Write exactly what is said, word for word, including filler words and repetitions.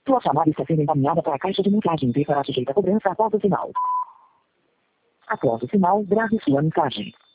Sua chamada está sendo encaminhada para a caixa de mensagem e será sujeita a cobrança após o sinal. Após o sinal, grave sua mensagem.